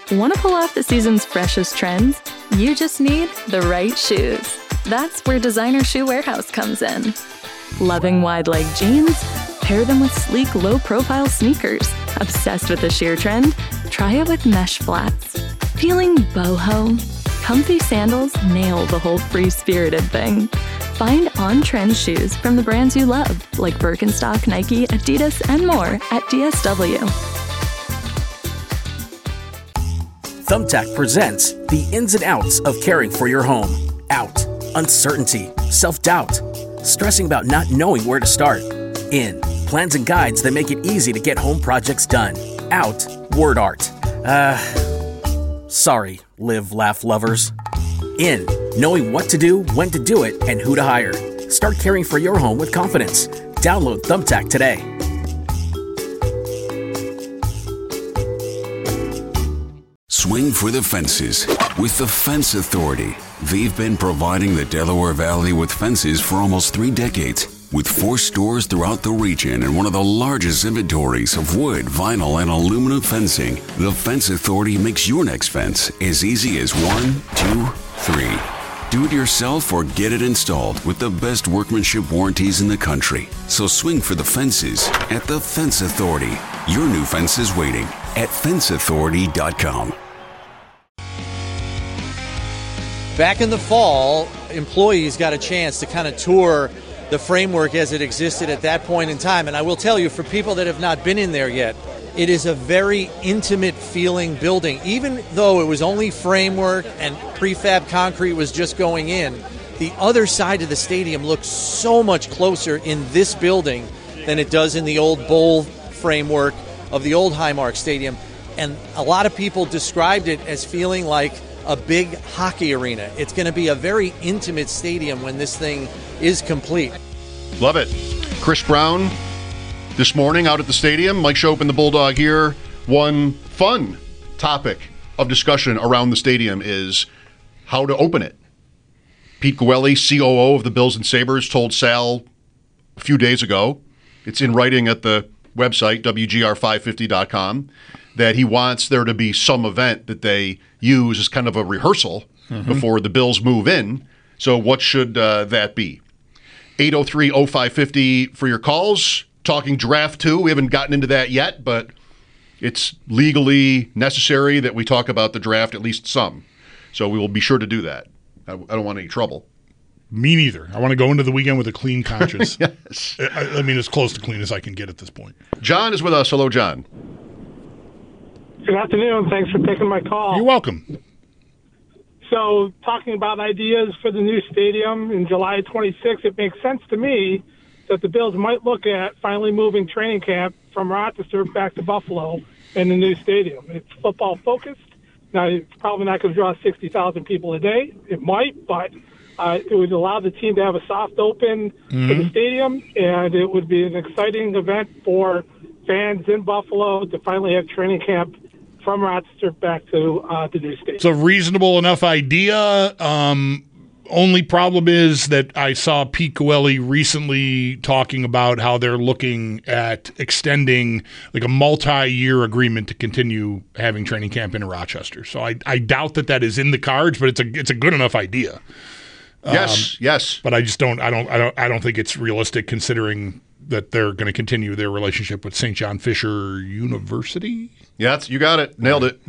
Want to pull off the season's freshest trends? You just need the right shoes. That's where Designer Shoe Warehouse comes in. Loving wide-leg jeans? Pair them with sleek, low-profile sneakers. Obsessed with the sheer trend? Try it with mesh flats. Feeling boho? Comfy sandals nail the whole free-spirited thing. Find on-trend shoes from the brands you love, like Birkenstock, Nike, Adidas, and more at DSW. Thumbtack presents the ins and outs of caring for your home. Out, uncertainty, self-doubt, stressing about not knowing where to start. In, plans and guides that make it easy to get home projects done. Out, word art. Sorry, live, laugh lovers. In, knowing what to do, when to do it, and who to hire. Start caring for your home with confidence. Download Thumbtack today. Swing for the fences with the Fence Authority. They've been providing the Delaware Valley with fences for almost 3 decades. With 4 stores throughout the region and one of the largest inventories of wood, vinyl, and aluminum fencing, the Fence Authority makes your next fence as easy as 1, 2, 3. Do it yourself or get it installed with the best workmanship warranties in the country. So swing for the fences at the Fence Authority. Your new fence is waiting at fenceauthority.com. Back in the fall, employees got a chance to kind of tour the framework as it existed at that point in time. And I will tell you, for people that have not been in there yet, it is a very intimate feeling building. Even though it was only framework and prefab concrete was just going in, the other side of the stadium looks so much closer in this building than it does in the old bowl framework of the old Highmark Stadium. And a lot of people described it as feeling like a big hockey arena. It's going to be a very intimate stadium when this thing is complete. Love it. Chris Brown this morning out at the stadium. Mike Schopp and the Bulldog here. One fun topic of discussion around the stadium is how to open it. Pete Gwelly, COO of the Bills and Sabres, told Sal a few days ago, it's in writing at the website, WGR550.com, that he wants there to be some event that they use as kind of a rehearsal before the Bills move in. So what should that be? 803-0550 for your calls. Talking draft too. We haven't gotten into that yet, but it's legally necessary that we talk about the draft at least some. So we will be sure to do that. I don't want any trouble. Me neither. I want to go into the weekend with a clean conscience. Yes. I mean, as close to clean as I can get at this point. John is with us. Hello, John. Good afternoon. Thanks for taking my call. You're welcome. So, talking about ideas for the new stadium in July 26th, it makes sense to me that the Bills might look at finally moving training camp from Rochester back to Buffalo in the new stadium. It's football focused. Now, it's probably not going to draw 60,000 people a day. It might, but it would allow the team to have a soft open for the stadium, and it would be an exciting event for fans in Buffalo to finally have training camp from Rochester back to the new stadium. It's a reasonable enough idea. Only problem is that I saw Pete Gwelly recently talking about how they're looking at extending like a multi-year agreement to continue having training camp in Rochester. So I doubt that is in the cards, but it's a good enough idea. Yes. But I just don't think it's realistic considering that they're going to continue their relationship with St. John Fisher University. Yeah, you got it. Nailed it.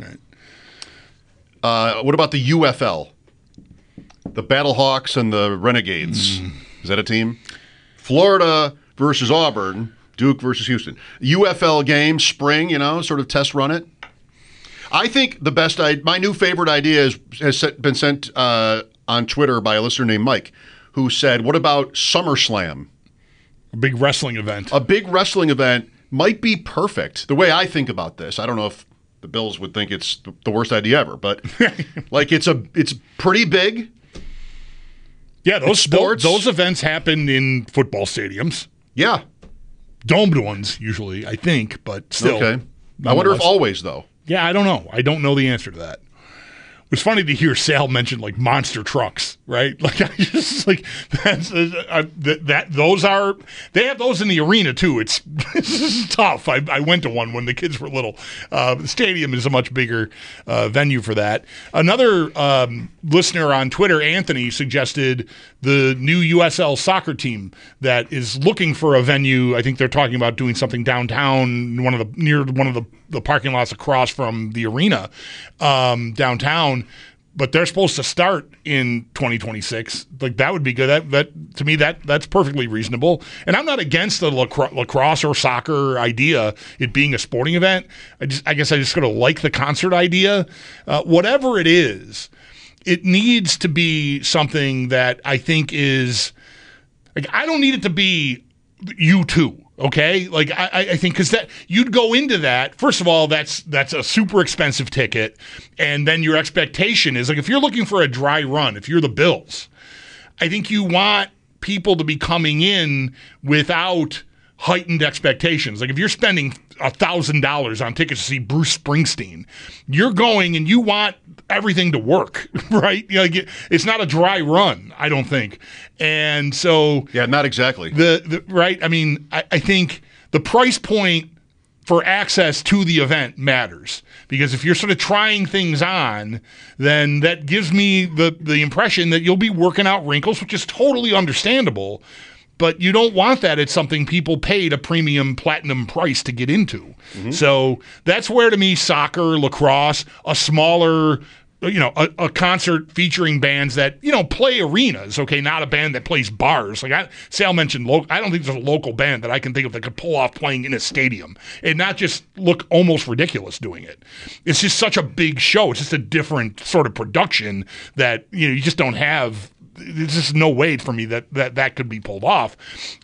What about the UFL? The Battlehawks and the Renegades. Is that a team? Florida versus Auburn. Duke versus Houston. UFL game, spring, sort of test run it. I think my new favorite idea has been sent on Twitter by a listener named Mike, who said, what about SummerSlam? A big wrestling event. A big wrestling event might be perfect. The way I think about this, I don't know if the Bills would think it's the worst idea ever, but like it's pretty big. Yeah, those events happen in football stadiums. Yeah. Domed ones, usually, I think, but still. Okay. I wonder if always, though. Yeah, I don't know. I don't know the answer to that. was funny to hear Sal mention like monster trucks, right? Like I just like those are they have those in the arena too. It's tough. I went to one when the kids were little. The stadium is a much bigger venue for that. Another listener on Twitter, Anthony, suggested the new USL soccer team that is looking for a venue. I think they're talking about doing something downtown, near one of the parking lots across from the arena downtown. But they're supposed to start in 2026. Like that would be good. That to me that's perfectly reasonable. And I'm not against the lacrosse or soccer idea, it being a sporting event. I guess I just sort of like the concert idea. Whatever it is, it needs to be something that I think is like I don't need it to be U2. Okay, like I think because that you'd go into that. First of all, that's a super expensive ticket, and then your expectation is like if you're looking for a dry run, if you're the Bills, I think you want people to be coming in without heightened expectations. Like if you're spending $1,000 on tickets to see Bruce Springsteen, you're going and you want everything to work, right? You know, it's not a dry run, I don't think. And so yeah, not exactly. The right. I mean, I think the price point for access to the event matters because if you're sort of trying things on, then that gives me the impression that you'll be working out wrinkles, which is totally understandable. But you don't want that. It's something people paid a premium platinum price to get into. Mm-hmm. So that's where, to me, soccer, lacrosse, a smaller, a concert featuring bands that, play arenas, okay, not a band that plays bars. Like Sal mentioned, I don't think there's a local band that I can think of that could pull off playing in a stadium and not just look almost ridiculous doing it. It's just such a big show. It's just a different sort of production that, you just don't have. There's just no way for me that could be pulled off.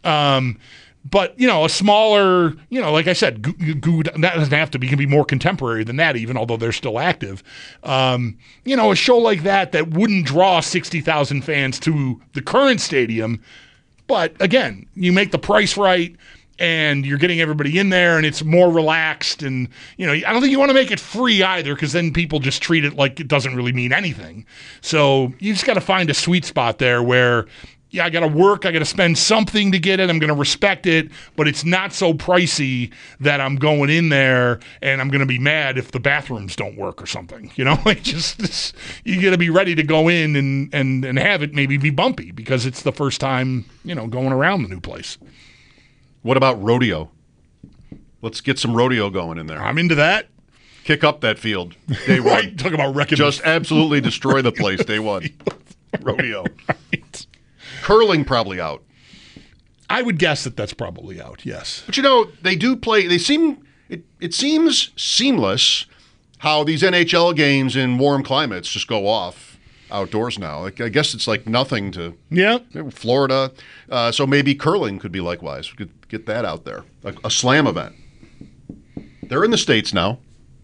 But, a smaller, like I said, that doesn't have to be, can be more contemporary than that even, although they're still active. A show like that wouldn't draw 60,000 fans to the current stadium. But again, you make the price right and you're getting everybody in there and it's more relaxed. And, I don't think you want to make it free either because then people just treat it like it doesn't really mean anything. So you just got to find a sweet spot there where, yeah, I got to work, I got to spend something to get it, I'm going to respect it, but it's not so pricey that I'm going in there and I'm going to be mad if the bathrooms don't work or something. Like just you got to be ready to go in and have it maybe be bumpy because it's the first time, going around the new place. What about rodeo? Let's get some rodeo going in there. I'm into that. Kick up that field day one. Right, talk about wrecking. Just absolutely destroy the place day one. Rodeo. Right. Curling probably out. I would guess that's probably out, yes. But they do play, it seems seamless how these NHL games in warm climates just go off outdoors now. I guess it's like nothing to Florida. So maybe curling could be likewise. We could get that out there. A slam event. They're in the States now.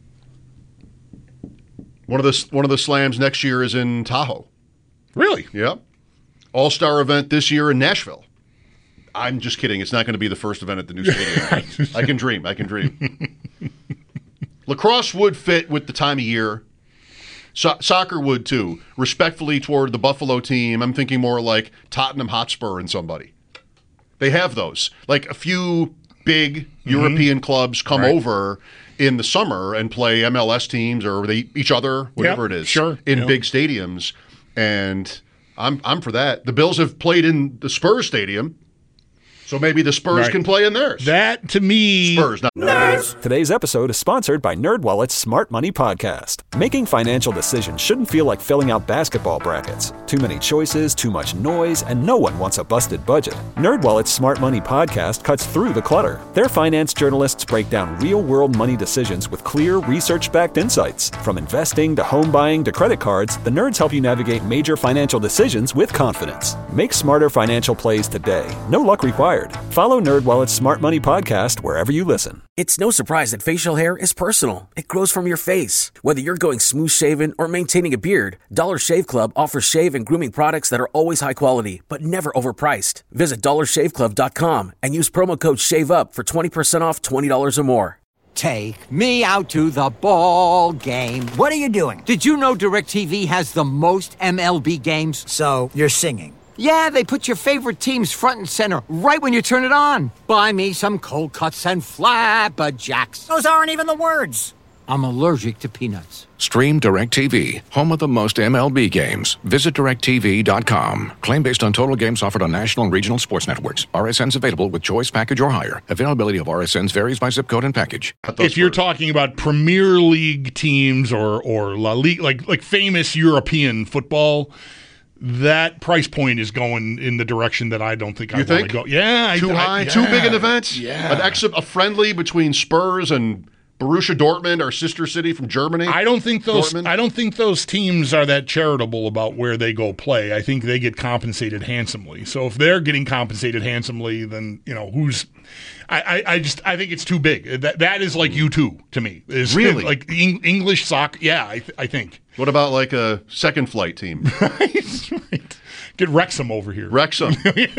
One of the slams next year is in Tahoe. Really? Yep. All-star event this year in Nashville. I'm just kidding. It's not going to be the first event at the new stadium. I can dream. Lacrosse would fit with the time of year. Soccer would too. Respectfully toward the Buffalo team, I'm thinking more like Tottenham Hotspur and somebody. They have those. Like a few big European clubs come over in the summer and play MLS teams or each other, whatever it is, in big stadiums. And I'm for that. The Bills have played in the Spurs stadium, so maybe the Spurs can play in theirs. That, to me... Spurs, not Nerds. Today's episode is sponsored by NerdWallet's Smart Money Podcast. Making financial decisions shouldn't feel like filling out basketball brackets. Too many choices, too much noise, and no one wants a busted budget. NerdWallet's Smart Money Podcast cuts through the clutter. Their finance journalists break down real-world money decisions with clear, research-backed insights. From investing to home buying to credit cards, the nerds help you navigate major financial decisions with confidence. Make smarter financial plays today. No luck required. Follow NerdWallet's Smart Money Podcast wherever you listen. It's no surprise that facial hair is personal. It grows from your face. Whether you're going smooth shaven or maintaining a beard, Dollar Shave Club offers shave and grooming products that are always high quality, but never overpriced. Visit DollarShaveClub.com and use promo code SHAVEUP for 20% off $20 or more. Take me out to the ball game. What are you doing? Did you know DirecTV has the most MLB games? So, you're singing. Yeah, they put your favorite teams front and center right when you turn it on. Buy me some cold cuts and flapjacks. Those aren't even the words. I'm allergic to peanuts. Stream DirecTV, home of the most MLB games. Visit DirecTV.com. Claim based on total games offered on national and regional sports networks. RSNs available with choice package or higher. Availability of RSNs varies by zip code and package. If you're talking about Premier League teams or La Liga, like famous European football, that price point is going in the direction that I don't think I want to go. Yeah. Too high? Too big an event? Yeah. A friendly between Spurs and Borussia Dortmund, our sister city from Germany. I don't think those teams are that charitable about where they go play. I think they get compensated handsomely. So if they're getting compensated handsomely, then who's? I think it's too big. That is like U2 to me. Really? Like English soccer? Yeah, I think. What about like a second flight team? Right. Get Wrexham over here. Wrexham.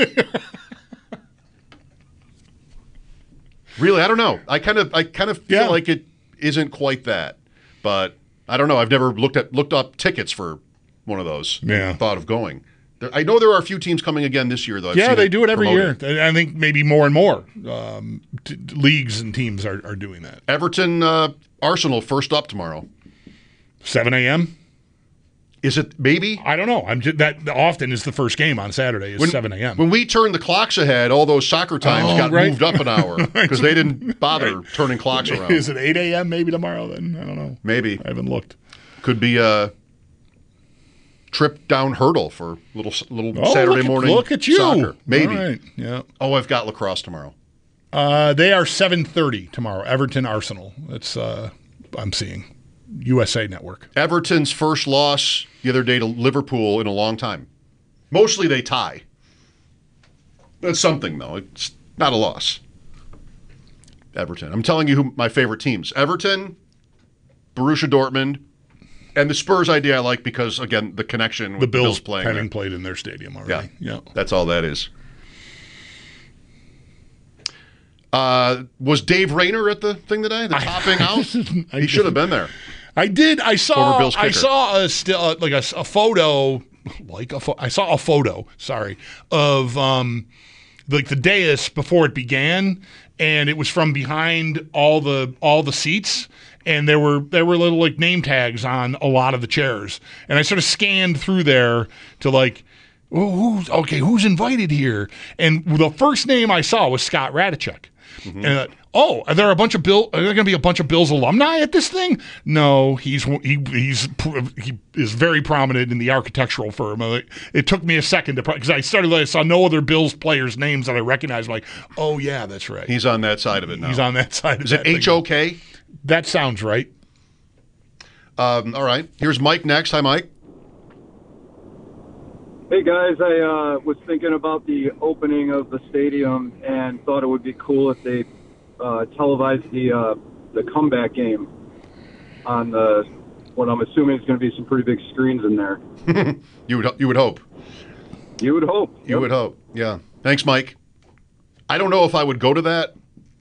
Really, I don't know. I kind of feel like it isn't quite that, but I don't know. I've never looked up tickets for one of those. Yeah, thought of going. I know there are a few teams coming again this year, though. They do it every year. I think maybe more and more leagues and teams are doing that. Everton, Arsenal first up tomorrow. 7 a.m. Is it maybe? I don't know. That often is the first game on Saturday is 7 a.m. When we turned the clocks ahead, all those soccer times got moved up an hour because they didn't bother turning clocks around. Is it 8 a.m. maybe tomorrow then? I don't know. Maybe. I haven't looked. Could be a trip down hurdle for little Saturday morning. Look at you. Soccer. Maybe. All right. Yeah. Oh, I've got lacrosse tomorrow. They are 7:30 tomorrow. Everton Arsenal. That's I'm seeing. USA Network. Everton's first loss the other day to Liverpool in a long time. Mostly they tie. That's something, though. It's not a loss. Everton. I'm telling you who my favorite teams. Everton, Borussia Dortmund, and the Spurs idea I like because, again, the connection with the Bills playing. Having played in their stadium already. Yeah. That's all that is. Was Dave Rayner at the thing today? The topping out? He should have been there. I did. I saw a photo. I saw a photo. Sorry, of like the dais before it began, and it was from behind all the seats, and there were little like name tags on a lot of the chairs, and I sort of scanned through there to like. Who's invited here? And the first name I saw was Scott Radicek. Mm-hmm. And are there going to be a bunch of Bills alumni at this thing? No, he is very prominent in the architectural firm. It took me a second because I saw no other Bills players' names that I recognized. I'm like, oh yeah, that's right. He's on that side of it now. He's on that side. Is it HOK? That sounds right. All right. Here's Mike next. Hi, Mike. Hey guys, I was thinking about the opening of the stadium and thought it would be cool if they televised the comeback game on what I'm assuming is going to be some pretty big screens in there. You would hope. You would hope. Yep. You would hope. Yeah. Thanks, Mike. I don't know if I would go to that.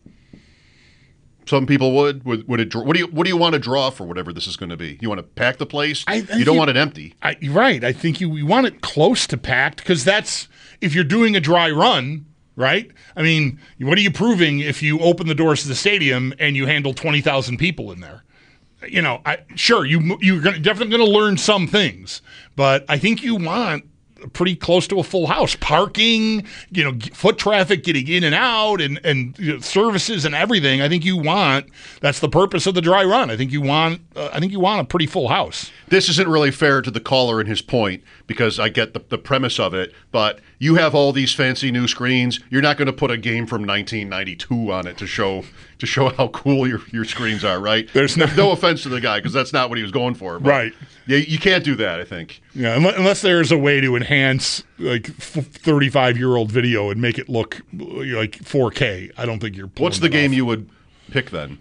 Some people would. Would it? What do you want to draw for whatever this is going to be? You want to pack the place? You don't want it empty. Right. I think you want it close to packed because that's if you're doing a dry run, right? I mean, what are you proving if you open the doors to the stadium and you handle 20,000 people in there? You're definitely going to learn some things, but I think you want pretty close to a full house. Parking, foot traffic getting in and out and services and everything. I think that's the purpose of the dry run. I think you want a pretty full house. This isn't really fair to the caller and his point because I get the premise of it, but you have all these fancy new screens. You're not going to put a game from 1992 on it to show how cool your screens are, right? There's no offense to the guy because that's not what he was going for. But right. Yeah, you can't do that, I think. Yeah, unless there's a way to enhance like 35-year-old video and make it look like 4K. I don't think you're pulling What's the game you would pick then?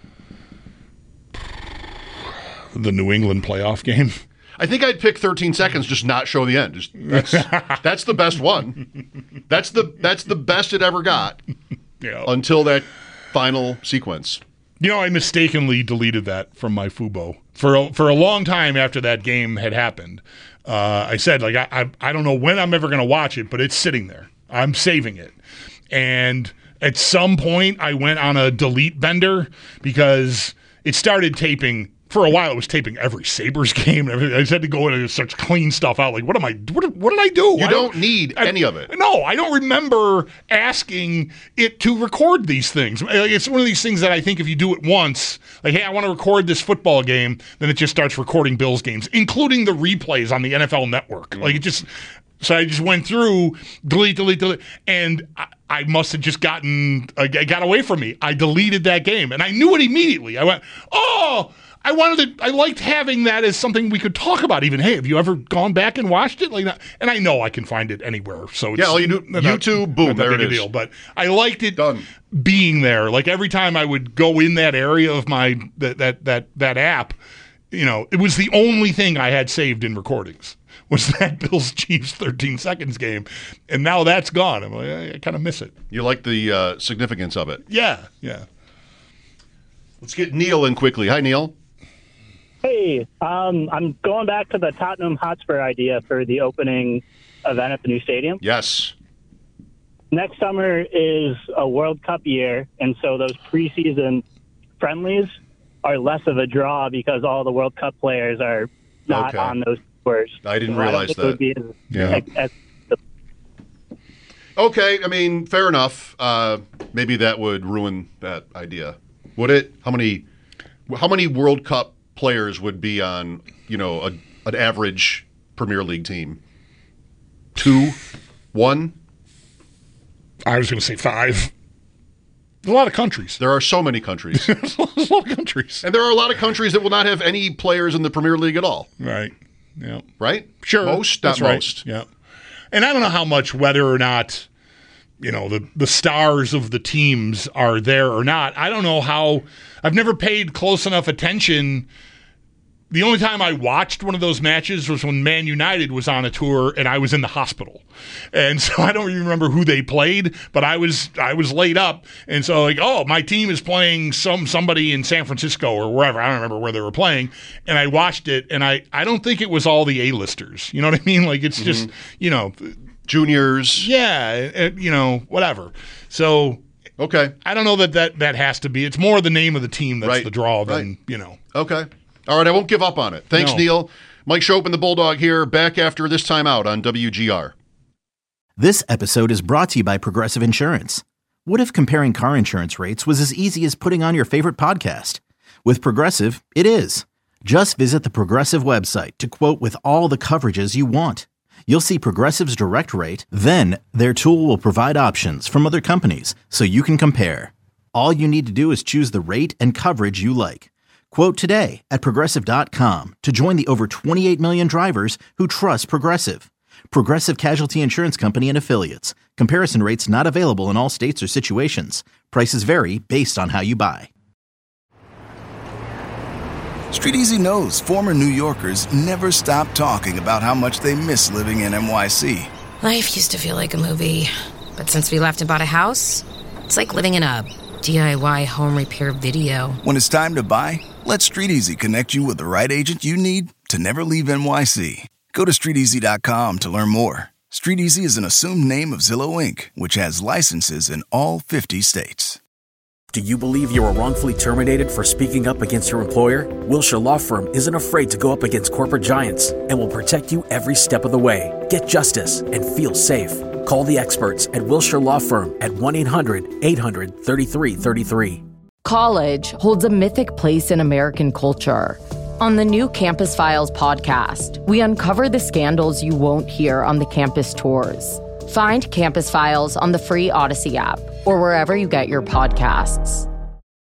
The New England playoff game. I think I'd pick 13 seconds, just not show the end. That's the best one. That's the best it ever got. Yeah. Until that final sequence. I mistakenly deleted that from my Fubo for a long time after that game had happened. I said, like, I don't know when I'm ever going to watch it, but it's sitting there. I'm saving it. And at some point, I went on a delete bender because it started taping. For a while, it was taping every Sabres game and everything. I just had to go in and start to clean stuff out. Like, what did I do? You don't need any of it. No, I don't remember asking it to record these things. It's one of these things that I think if you do it once, like, hey, I want to record this football game, then it just starts recording Bills games, including the replays on the NFL Network. Like, it just... So I just went through, delete, and I must have just got away from me. I deleted that game, and I knew it immediately. I went, oh... I liked having that as something we could talk about. Even, hey, have you ever gone back and watched it like that? And I know I can find it anywhere. So it's, all you do, YouTube, boom, there it is. Deal. But I liked it being there. Like every time I would go in that area of my that app, it was the only thing I had saved in recordings was that Bills Chiefs 13 seconds game, and now that's gone. I'm like, I kind of miss it. You like the significance of it? Yeah. Let's get Neil in quickly. Hi, Neil. Hey, I'm going back to the Tottenham Hotspur idea for the opening event at the new stadium. Yes. Next summer is a World Cup year, and so those preseason friendlies are less of a draw because all the World Cup players are not on those tours. I didn't realize that. It would be okay, I mean, fair enough. Maybe that would ruin that idea. Would it? How many World Cup players would be on, an average Premier League team? 2? 1? I was going to say 5. There's a lot of countries. There are so many countries. There's a lot of countries. And there are a lot of countries that will not have any players in the Premier League at all. Right. Yeah. Right? Sure. Most, not most. Yeah. And I don't know how much, whether or not, the stars of the teams are there or not. I don't know how. I've never paid close enough attention. The only time I watched one of those matches was when Man United was on a tour and I was in the hospital. And so I don't even remember who they played, but I was laid up. And so my team is playing somebody in San Francisco or wherever. I don't remember where they were playing. And I watched it, and I don't think it was all the A-listers. You know what I mean? Like, it's just, juniors. Yeah, whatever. So, okay. I don't know that has to be. It's more the name of the team that's the draw than, Okay. All right, I won't give up on it. Thanks, Neil. Mike Schopp and the Bulldog here, back after this timeout on WGR. This episode is brought to you by Progressive Insurance. What if comparing car insurance rates was as easy as putting on your favorite podcast? With Progressive, it is. Just visit the Progressive website to quote with all the coverages you want. You'll see Progressive's direct rate, then their tool will provide options from other companies so you can compare. All you need to do is choose the rate and coverage you like. Quote today at Progressive.com to join the over 28 million drivers who trust Progressive. Progressive Casualty Insurance Company and Affiliates. Comparison rates not available in all states or situations. Prices vary based on how you buy. Street Easy knows former New Yorkers never stop talking about how much they miss living in NYC. Life used to feel like a movie, but since we left and bought a house, it's like living in a DIY home repair video. When it's time to buy, let Street Easy connect you with the right agent you need to never leave NYC. Go to StreetEasy.com to learn more. Street Easy is an assumed name of Zillow Inc., which has licenses in all 50 states. Do you believe you were wrongfully terminated for speaking up against your employer? Wilshire Law Firm isn't afraid to go up against corporate giants and will protect you every step of the way. Get justice and feel safe. Call the experts at Wilshire Law Firm at 1-800-800-3333. College holds a mythic place in American culture. On the new Campus Files podcast, we uncover the scandals you won't hear on the campus tours. Find Campus Files on the free Odyssey app or wherever you get your podcasts.